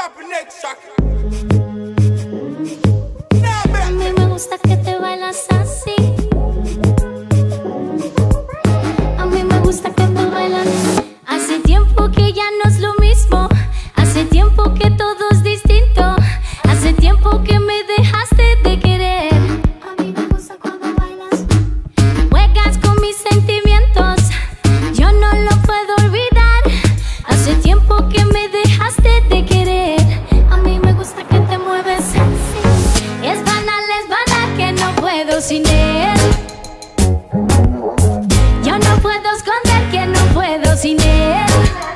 A mí me gusta que te bailas así. A mí me gusta que te bailas. Hace tiempo que ya no es lo mismo. Hace tiempo que todo es distinto. Hace tiempo que me dejaste de querer. A mí me gusta cuando bailas. Juegas con mis sentimientos. Yo no lo puedo olvidar. Hace tiempo que me dejaste de querer. A mí me gusta que te mueves así. Es banal que no puedo sin él. Yo no puedo esconder que no puedo sin él.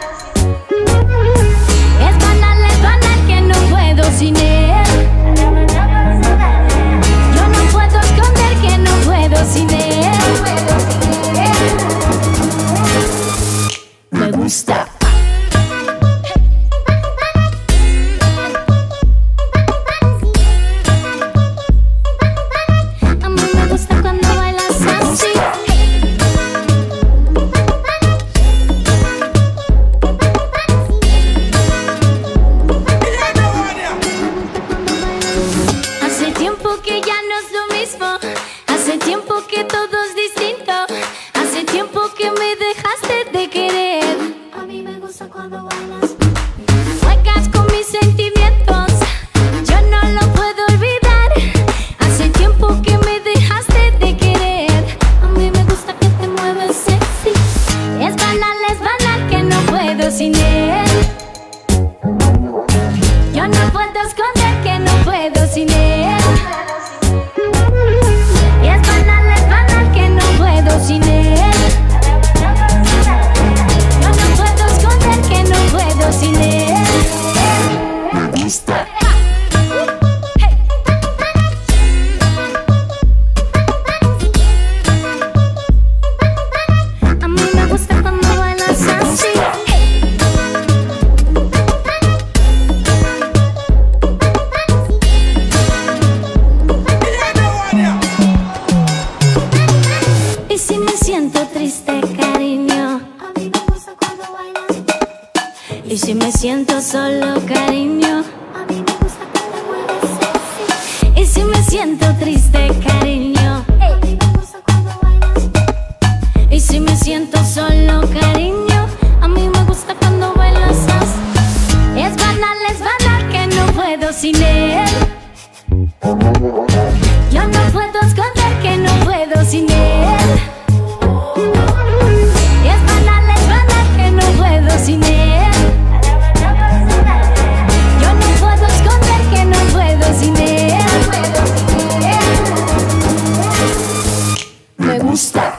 Es banal que no puedo sin él. Yo no puedo esconder que no puedo sin él. Me gusta. A mí me gusta cuando bailas así. Hace tiempo que ya no es lo mismo. Hace tiempo que todo es distinto. Hace tiempo que me dejaste de querer. A mí me gusta cuando bailas. Juegas con mis sentimientos. Yo no lo puedo olvidar. Hace tiempo que me dejaste de querer. A mí me gusta que te mueves sexy. Es banal que no puedo sin él. Yo no puedo esconder que no puedo sin él. Es banal que no puedo sin él. Yo no puedo esconder que no puedo sin él. Me gusta. A mí me gusta cuando bailas así. Y si me siento triste, cariño. A mí me gusta cuando bailas. Y si me siento solo, cariño. A mí me gusta cuando mueves sexy. Y si me siento triste, cariño. A mí me gusta cuando bailas. Y si me siento solo, cariño. A mí me gusta cuando bailas así. Es banal que no puedo sin él. Yo no puedo esconder que no puedo sin él. Es banal que no puedo sin él. Yo no puedo esconder que no puedo sin él. Me gusta.